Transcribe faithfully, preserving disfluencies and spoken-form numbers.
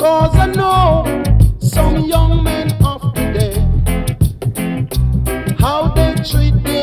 Cause I know some young men of today, how they treat the